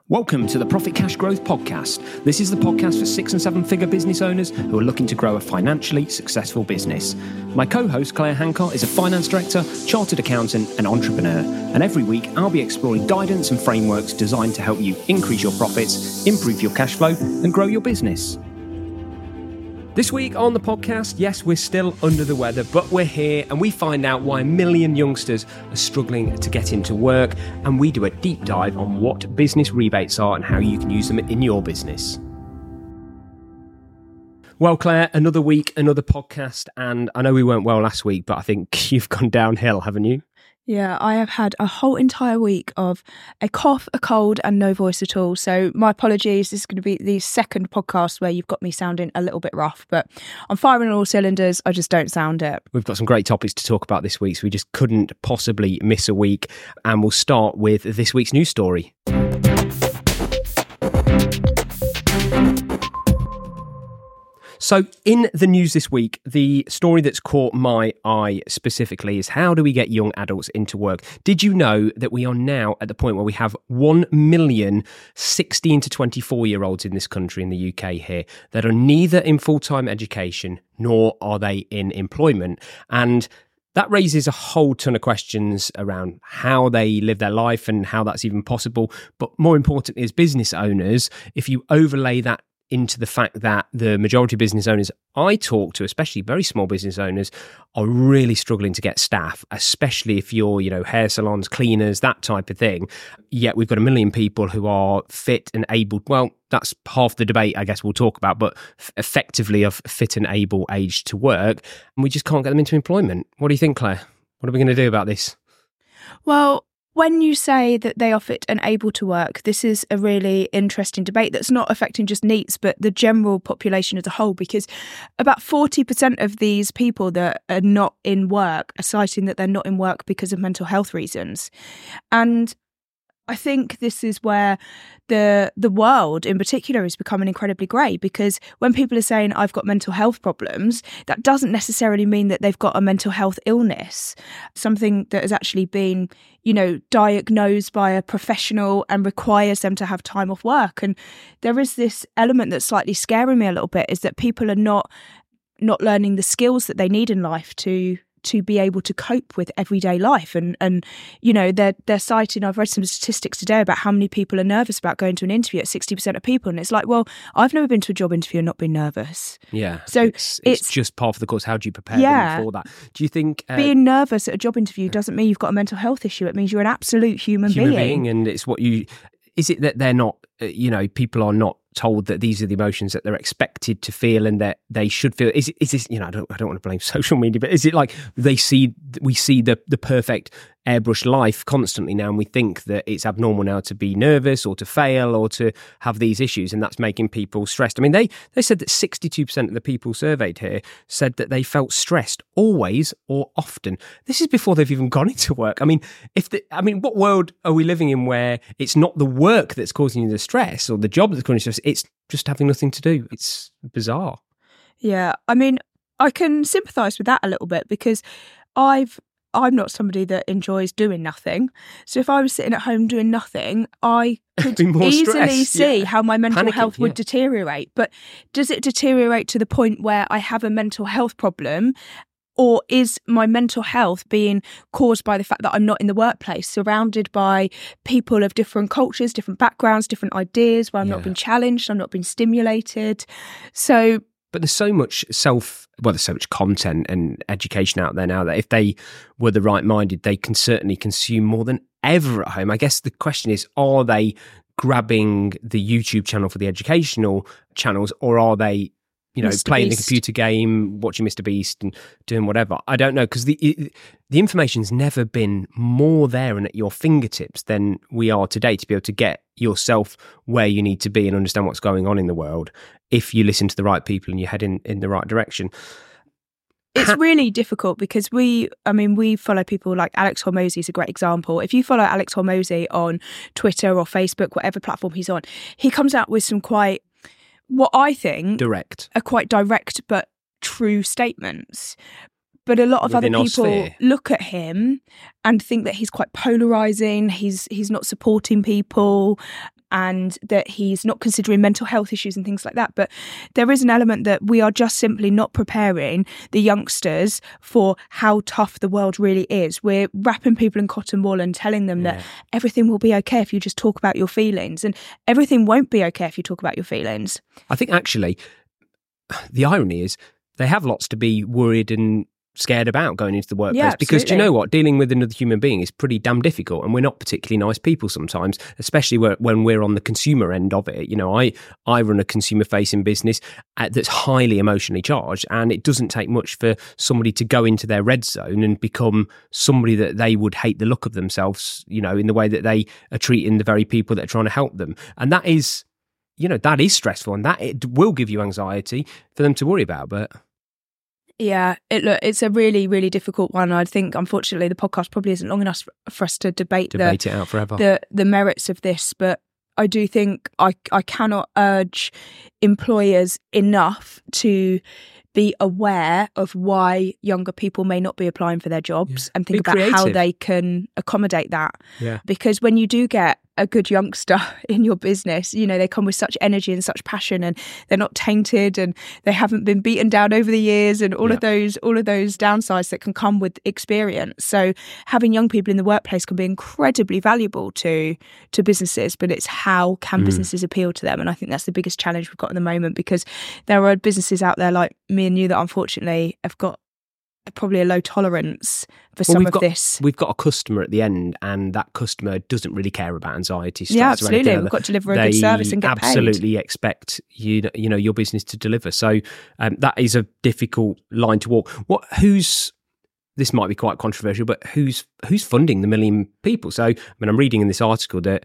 Welcome to the Profit Cash Growth Podcast. This is the podcast for 6 and 7 figure business owners who are looking to grow a financially successful business. My co-host Claire Hancock is a finance director, chartered accountant and entrepreneur. And every week I'll be exploring guidance and frameworks designed to help you increase your profits, improve your cash flow and grow your business. This week on the podcast, yes, we're still under the weather, but we're here and we find out why a million youngsters are struggling to get into work, and we do a deep dive on what business rebates are and how you can use them in your business. Well, Claire, another week, another podcast, and I know we weren't well last week, but I think you've gone downhill, haven't you? Yeah, I have had a whole entire week of a cough, a cold and no voice at all. So my apologies. This is going to be the second podcast where you've got me sounding a little bit rough, but I'm firing on all cylinders. I just don't sound it. We've got some great topics to talk about this week, so we just couldn't possibly miss a week. And we'll start with this week's news story. So in the news this week, the story that's caught my eye specifically is how do we get young adults into work? Did you know that we are now at the point where we have 1 million 16 to 24-year-olds in this country, in the UK here, that are neither in full-time education nor are they in employment? And that raises a whole ton of questions around how they live their life and how that's even possible. But more importantly, as business owners, if you overlay that into the fact that the majority of business owners I talk to, especially very small business owners, are really struggling to get staff, especially if you're, hair salons, cleaners, that type of thing. Yet we've got 1 million people who are fit and able. Well, that's half the debate, I guess we'll talk about, but effectively of fit and able age to work. And we just can't get them into employment. What do you think, Claire? What are we going to do about this? Well, when you say that they are fit and able to work, this is a really interesting debate that's not affecting just NEETs, but the general population as a whole, because about 40% of these people that are not in work are citing that they're not in work because of mental health reasons. And I think this is where the world in particular is becoming incredibly grey, because when people are saying I've got mental health problems, that doesn't necessarily mean that they've got a mental health illness, something that has actually been, diagnosed by a professional and requires them to have time off work. And there is this element that's slightly scaring me a little bit, is that people are not learning the skills that they need in life to be able to cope with everyday life. And they're citing, I've read some statistics today about how many people are nervous about going to an interview at 60% of people. And it's like, well, I've never been to a job interview and not been nervous. Yeah. So it's just part of the course. How do you prepare them for that? Do you think being nervous at a job interview doesn't mean you've got a mental health issue? It means you're an absolute human being. And it's what is it that they're not, people are not told that these are the emotions that they're expected to feel and that they should feel? Is this, I don't want to blame social media, but is it like we see the perfect airbrush life constantly now, and we think that it's abnormal now to be nervous or to fail or to have these issues, and that's making people stressed? I mean, they said that 62% of the people surveyed here said that they felt stressed always or often. This is before they've even gone into work. I mean, what world are we living in where it's not the work that's causing you the stress or the job that's causing you stress? It's just having nothing to do. It's bizarre. Yeah, I mean, I can sympathise with that a little bit, because I'm not somebody that enjoys doing nothing. So if I was sitting at home doing nothing, I could easily see how my mental health would deteriorate. But does it deteriorate to the point where I have a mental health problem? Or is my mental health being caused by the fact that I'm not in the workplace, surrounded by people of different cultures, different backgrounds, different ideas, where I'm not being challenged, I'm not being stimulated? But there's so much there's so much content and education out there now that if they were the right-minded, they can certainly consume more than ever at home. I guess the question is, are they grabbing the YouTube channel for the educational channels, or are they playing the computer game, watching Mr. Beast and doing whatever? I don't know, because the information's never been more there and at your fingertips than we are today to be able to get yourself where you need to be and understand what's going on in the world if you listen to the right people and you head in the right direction. It's really difficult, because we follow people like Alex Hormozi is a great example. If you follow Alex Hormozi on Twitter or Facebook, whatever platform he's on, he comes out with some quite, what I think are quite direct but true statements. But a lot of other people look at him and think that he's quite polarising, he's not supporting people. and that he's not considering mental health issues and things like that. But there is an element that we are just simply not preparing the youngsters for how tough the world really is. We're wrapping people in cotton wool and telling them that everything will be okay if you just talk about your feelings, and everything won't be okay if you talk about your feelings. I think actually the irony is they have lots to be worried and scared about going into the workplace, because do you know what, dealing with another human being is pretty damn difficult, and we're not particularly nice people sometimes, especially when we're on the consumer end of it. You know, I run a consumer facing business that's highly emotionally charged, and it doesn't take much for somebody to go into their red zone and become somebody that they would hate the look of themselves, you know, in the way that they are treating the very people that are trying to help them. And that is, you know, that is stressful, and that it will give you anxiety for them to worry about. But yeah, it's a really, really difficult one. I think, unfortunately, the podcast probably isn't long enough for us to debate it out forever. The merits of this. But I do think I cannot urge employers enough to be aware of why younger people may not be applying for their jobs, and think about how they can accommodate that. Yeah. Because when you do get a good youngster in your business, you know, they come with such energy and such passion, and they're not tainted, and they haven't been beaten down over the years, and all of those downsides that can come with experience. So having young people in the workplace can be incredibly valuable to businesses, but it's how can businesses appeal to them? And I think that's the biggest challenge we've got at the moment, because there are businesses out there like me and you that unfortunately have got probably a low tolerance for this. We've got a customer at the end, and that customer doesn't really care about anxiety, stress. Yeah, absolutely. We've got to deliver a good service and get paid. They absolutely expect you know your business to deliver. So that is a difficult line to walk. This might be quite controversial, but who's funding the million people? So, I mean, I'm reading in this article that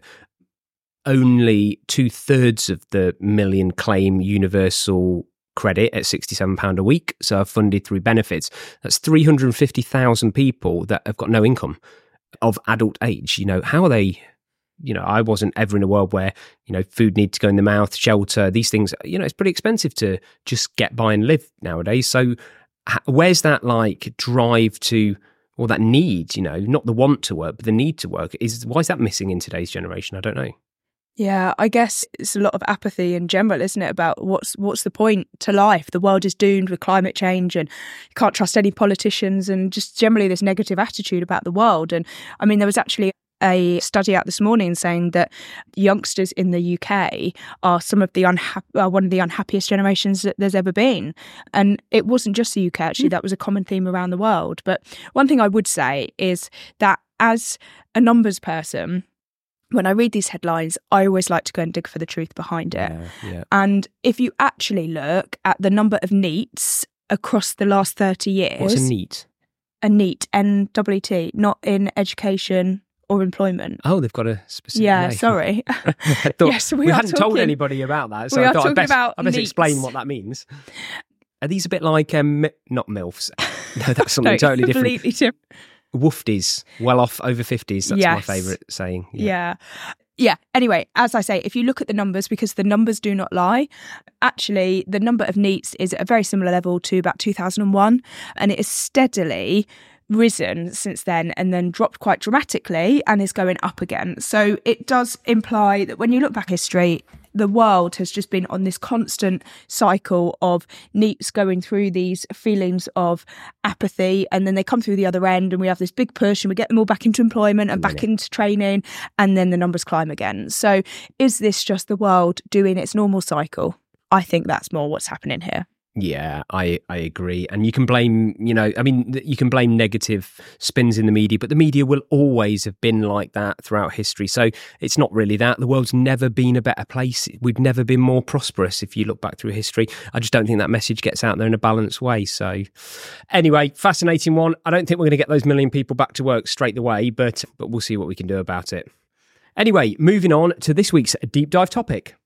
only 2/3 of the million claim universal credit at £67 a week, so are funded through benefits. That's 350,000 people that have got no income of adult age. You know, how are they? You know, I wasn't ever in a world where, you know, food needs to go in the mouth, shelter, these things. You know, it's pretty expensive to just get by and live nowadays. So where's that like drive to, or that need, you know, not the want to work, but the need to work? Why is that missing in today's generation? I don't know. Yeah, I guess it's a lot of apathy in general, isn't it, about what's the point to life? The world is doomed with climate change, and you can't trust any politicians, and just generally this negative attitude about the world. And I mean, there was actually a study out this morning saying that youngsters in the UK are one of the unhappiest generations that there's ever been. And it wasn't just the UK, actually, that was a common theme around the world. But one thing I would say is that as a numbers person, when I read these headlines, I always like to go and dig for the truth behind it. Yeah. And if you actually look at the number of NEETs across the last 30 years... What's a NEET? A NEET, N-E-E-T, not in education or employment. Oh, they've got a specific name. Sorry. I thought yes, we hadn't told anybody about that, so I thought I best explain what that means. Are these a bit like, not MILFs? No, that's something totally different. Completely different. Woofties, well off over 50s. That's my favourite saying. Yeah. Anyway, as I say, if you look at the numbers, because the numbers do not lie, actually the number of NEETs is at a very similar level to about 2001, and it has steadily risen since then, and then dropped quite dramatically and is going up again. So it does imply that when you look back history, the world has just been on this constant cycle of NEETs going through these feelings of apathy, and then they come through the other end, and we have this big push, and we get them all back into employment and back into training, and then the numbers climb again. So is this just the world doing its normal cycle? I think that's more what's happening here. Yeah, I agree. And you can blame, you can blame negative spins in the media, but the media will always have been like that throughout history. So it's not really that. The world's never been a better place. We've never been more prosperous if you look back through history. I just don't think that message gets out there in a balanced way. So anyway, fascinating one. I don't think we're going to get those million people back to work straight away, but we'll see what we can do about it. Anyway, moving on to this week's deep dive topic.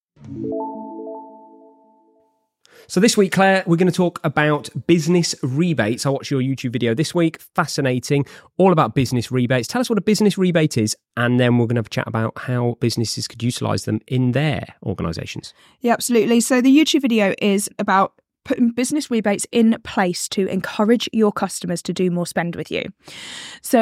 So this week, Claire, we're going to talk about business rebates. I watched your YouTube video this week. Fascinating. All about business rebates. Tell us what a business rebate is, and then we're going to have a chat about how businesses could utilise them in their organisations. Yeah, absolutely. So the YouTube video is about putting business rebates in place to encourage your customers to do more spend with you. So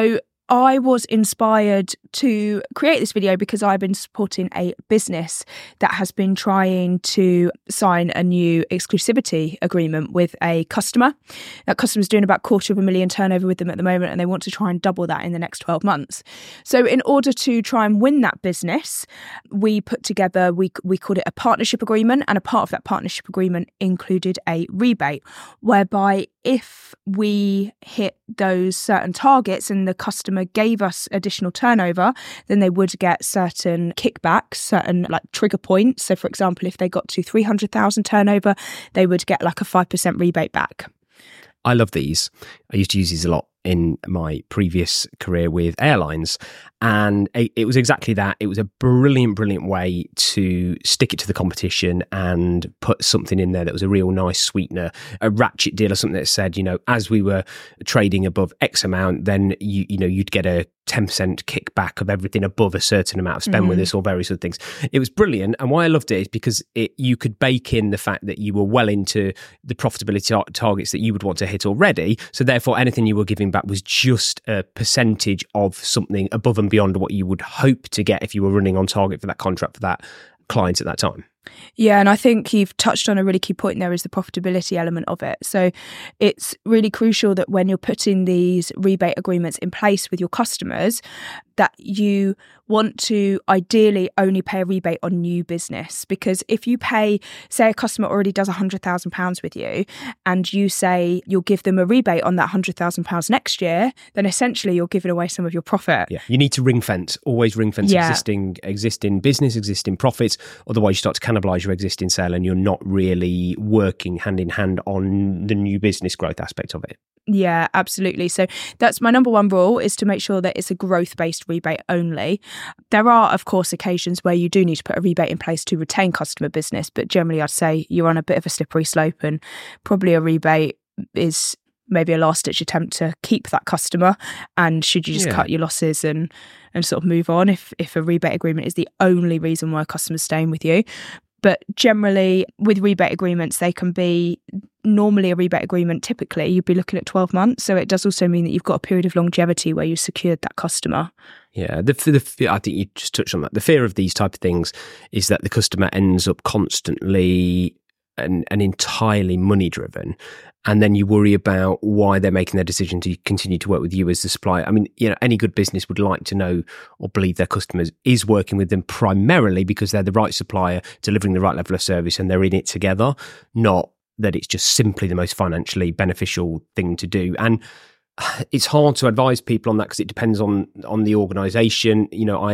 I was inspired to create this video because I've been supporting a business that has been trying to sign a new exclusivity agreement with a customer. That customer's doing about $250,000 turnover with them at the moment, and they want to try and double that in the next 12 months. So in order to try and win that business, we put together, we called it a partnership agreement, and a part of that partnership agreement included a rebate, whereby if we hit those certain targets and the customer gave us additional turnover, then they would get certain kickbacks, certain like trigger points. So for example, if they got to 300,000 turnover, they would get like a 5% rebate back. I love these. I used to use these a lot in my previous career with airlines. And it was exactly that. It was a brilliant, brilliant way to stick it to the competition and put something in there that was a real nice sweetener, a ratchet deal or something that said, as we were trading above X amount, then you'd get a 10% kickback of everything above a certain amount of spend with us, or various other things. It was brilliant. And why I loved it is because you could bake in the fact that you were well into the profitability targets that you would want to hit already. So therefore, anything you were giving back was just a percentage of something above and beyond what you would hope to get if you were running on target for that contract for that client at that time. Yeah, and I think you've touched on a really key point there, is the profitability element of it. So it's really crucial that when you're putting these rebate agreements in place with your customers, that you want to ideally only pay a rebate on new business. Because if you pay, say a customer already does £100,000 with you, and you say you'll give them a rebate on that £100,000 next year, then essentially you're giving away some of your profit. Yeah, you need to always ring fence existing business, existing profits. Otherwise you start to cannibalize your existing sale and you're not really working hand in hand on the new business growth aspect of it. Yeah, absolutely. So that's my number one rule, is to make sure that it's a growth-based rebate only. There are, of course, occasions where you do need to put a rebate in place to retain customer business, but generally I'd say you're on a bit of a slippery slope, and probably a rebate is maybe a last-ditch attempt to keep that customer. And should you just cut your losses and sort of move on if a rebate agreement is the only reason why a customer's staying with you. But generally, with rebate agreements, they can be, normally a rebate agreement, typically you'd be looking at 12 months. So it does also mean that you've got a period of longevity where you've secured that customer. Yeah, I think you just touched on that. The fear of these type of things is that the customer ends up constantly and entirely money driven. And then you worry about why they're making their decision to continue to work with you as the supplier. I mean, any good business would like to know or believe their customers is working with them primarily because they're the right supplier, delivering the right level of service, and they're in it together, not that it's just simply the most financially beneficial thing to do. And it's hard to advise people on that because it depends on the organisation.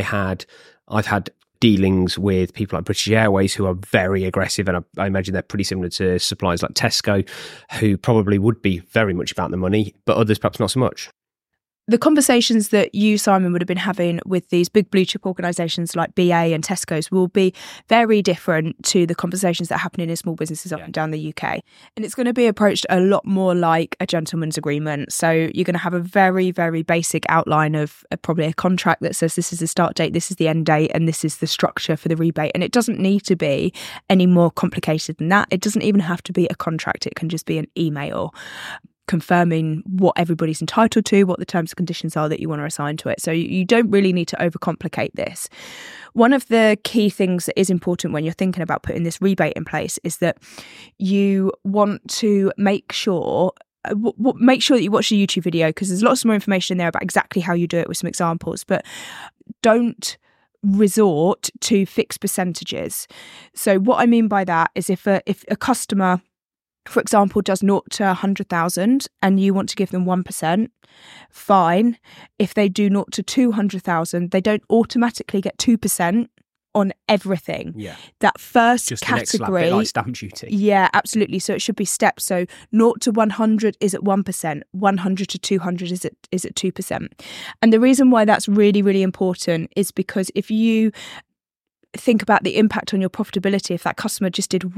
I've had dealings with people like British Airways who are very aggressive, and I imagine they're pretty similar to suppliers like Tesco, who probably would be very much about the money, but others perhaps not so much. The conversations that you, Simon, would have been having with these big blue chip organisations like BA and Tesco's will be very different to the conversations that are happening in small businesses up and down the UK. And it's going to be approached a lot more like a gentleman's agreement. So you're going to have a very, very basic outline of probably a contract that says this is the start date, this is the end date, and this is the structure for the rebate. And it doesn't need to be any more complicated than that. It doesn't even have to be a contract. It can just be an email confirming what everybody's entitled to, what the terms and conditions are that you want to assign to it. So you don't really need to overcomplicate this. One of the key things that is important when you're thinking about putting this rebate in place is that you want to make sure that you watch the YouTube video, because there's lots more information in there about exactly how you do it with some examples, but don't resort to fixed percentages. So what I mean by that is if a customer, for example, does 0 to 100,000 and you want to give them 1%, fine. If they do 0 to 200,000, they don't automatically get 2% on everything. Yeah. That first just category. Bit like stamp duty. Yeah, absolutely. So it should be steps. So 0 to 100 is at 1%, 100 to 200 is at 2%. And the reason why that's really, really important is because if you think about the impact on your profitability, if that customer just did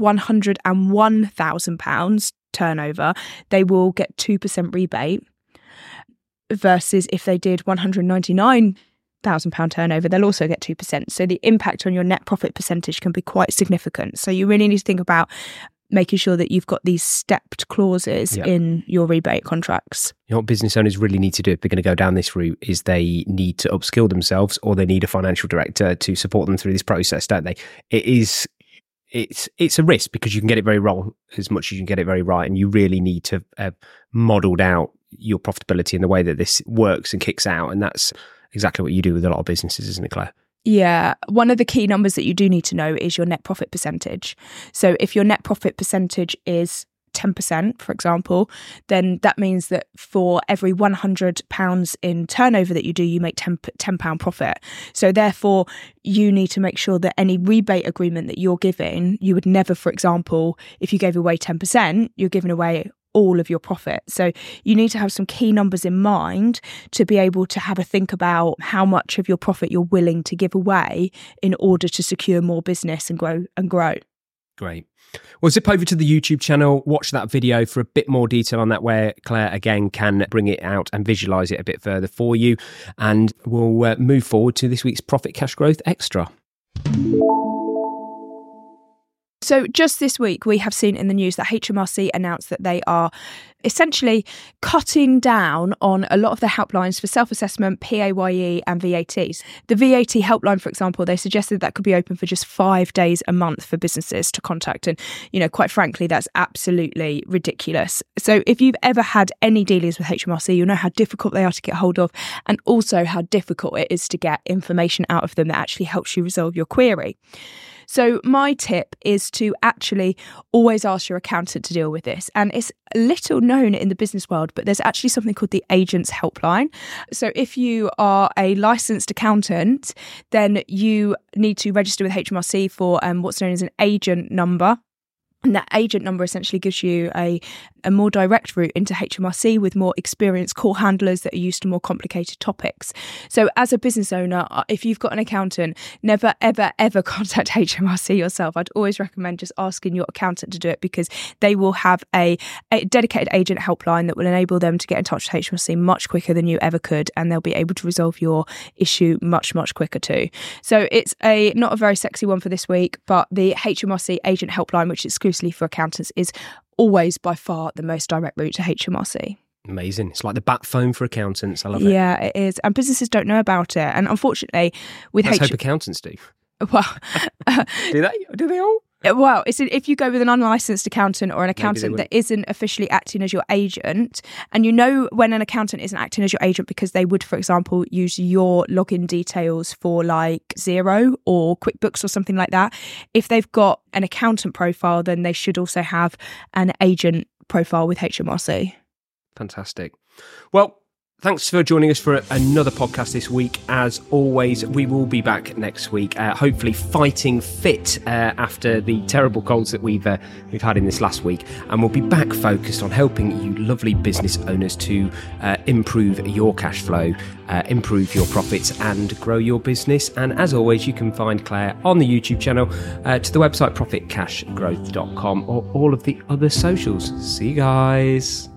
£101,000 turnover, they will get 2% rebate, versus if they did £199,000 turnover, they'll also get 2%. So the impact on your net profit percentage can be quite significant. So you really need to think about making sure that you've got these stepped clauses in your rebate contracts. You know what business owners really need to do if they're going to go down this route is they need to upskill themselves, or they need a financial director to support them through this process, don't they? It's a risk because you can get it very wrong as much as you can get it very right, and you really need to have modelled out your profitability in the way that this works and kicks out, and that's exactly what you do with a lot of businesses, isn't it, Claire? Yeah. One of the key numbers that you do need to know is your net profit percentage. So if your net profit percentage is 10%, for example, then that means that for every £100 in turnover that you do, you make £10 profit. So therefore, you need to make sure that any rebate agreement that you're giving, you would never, for example, if you gave away 10%, you're giving away all of your profit. So you need to have some key numbers in mind to be able to have a think about how much of your profit you're willing to give away in order to secure more business and grow. Great. Well, zip over to the YouTube channel, watch that video for a bit more detail on that, where Claire again can bring it out and visualize it a bit further for you. And we'll move forward to this week's Profit Cash Growth Extra. So just this week, we have seen in the news that HMRC announced that they are essentially cutting down on a lot of the helplines for self-assessment, PAYE and VATs. The VAT helpline, for example, they suggested that could be open for just 5 days a month for businesses to contact. And, quite frankly, that's absolutely ridiculous. So if you've ever had any dealings with HMRC, you'll know how difficult they are to get hold of, and also how difficult it is to get information out of them that actually helps you resolve your query. So my tip is to actually always ask your accountant to deal with this. And it's little known in the business world, but there's actually something called the Agents Helpline. So if you are a licensed accountant, then you need to register with HMRC for what's known as an agent number. And that agent number essentially gives you a more direct route into HMRC with more experienced call handlers that are used to more complicated topics. So as a business owner, if you've got an accountant, never, ever, ever contact HMRC yourself. I'd always recommend just asking your accountant to do it, because they will have a dedicated agent helpline that will enable them to get in touch with HMRC much quicker than you ever could, and they'll be able to resolve your issue much, much quicker too. So it's not a very sexy one for this week, but the HMRC agent helpline, which is exclusively for accountants, is always by far the most direct route to HMRC. Amazing. It's like the bat phone for accountants. I love it. Yeah, it is. And businesses don't know about it. And unfortunately, with Let's hope accountants do. Well, do they? Do they all? Well, if you go with an unlicensed accountant or an accountant that isn't officially acting as your agent, and when an accountant isn't acting as your agent because they would, for example, use your login details for like Xero or QuickBooks or something like that, if they've got an accountant profile, then they should also have an agent profile with HMRC. Fantastic. Well, thanks for joining us for another podcast this week. As always, we will be back next week, hopefully fighting fit after the terrible colds that we've had in this last week. And we'll be back focused on helping you lovely business owners to improve your cash flow, improve your profits and grow your business. And as always, you can find Claire on the YouTube channel, to the website profitcashgrowth.com, or all of the other socials. See you guys.